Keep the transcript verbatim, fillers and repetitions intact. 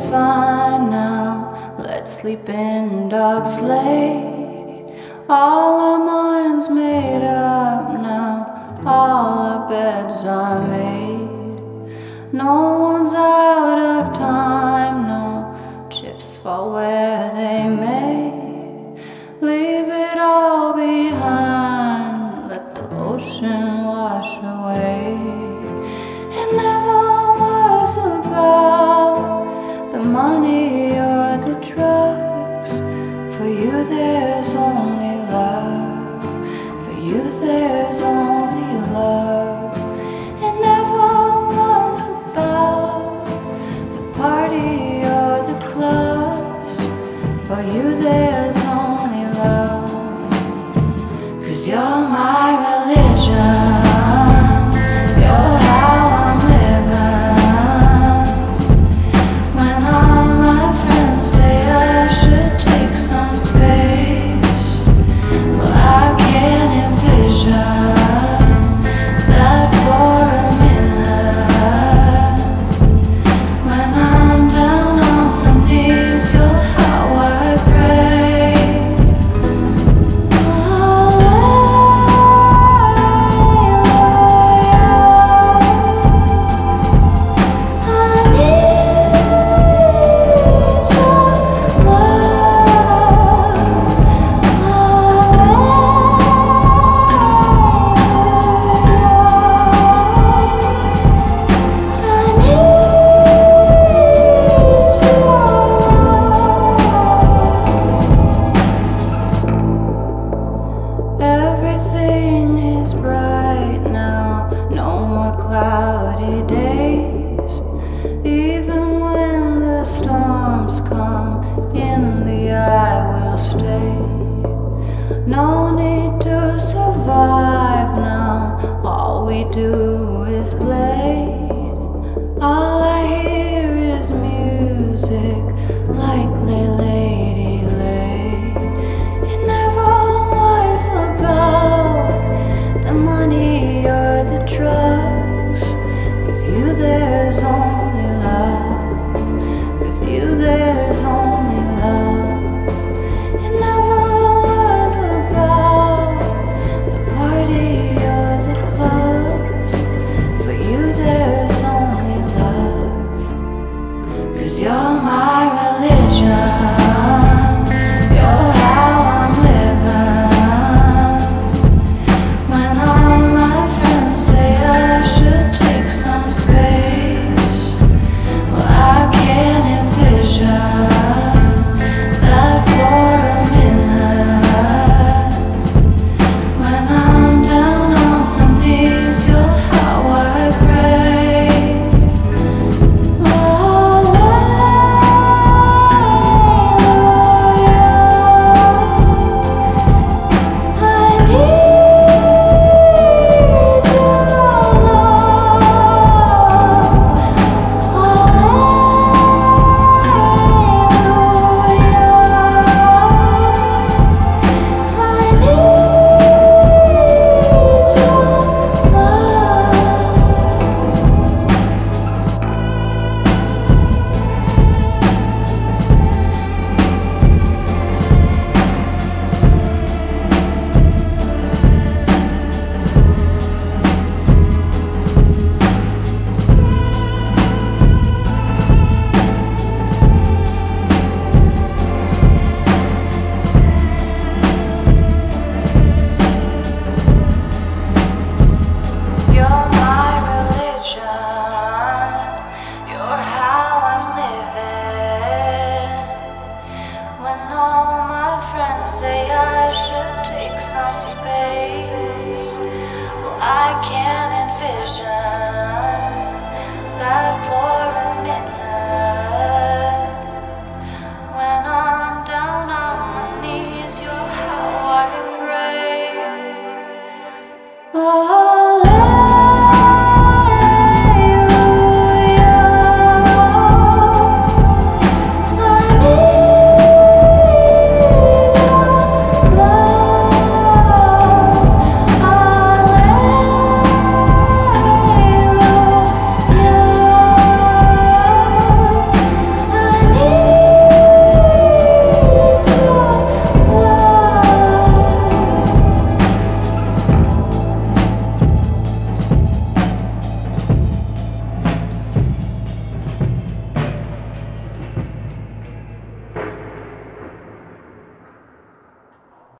fine now. Let's sleep in dogs lay. All our minds made up now. All our beds are made. No one's out of time, no. Chips fall where they may. Leave it all behind. Let the ocean wash away. It never was about the money or the drugs. For you there's only love. For you there's only love. It never was about the party or the clubs. For you there's only love. 'Cause you're my religion. You're how I'm living. When all my friends say I should take some space, well, I can't envision that for a minute. When I'm down on my knees, you're how I pray. Everything is bright now, no more cloudy days. Even when the storms come, in the eye will stay. No need to survive now, all we do is play.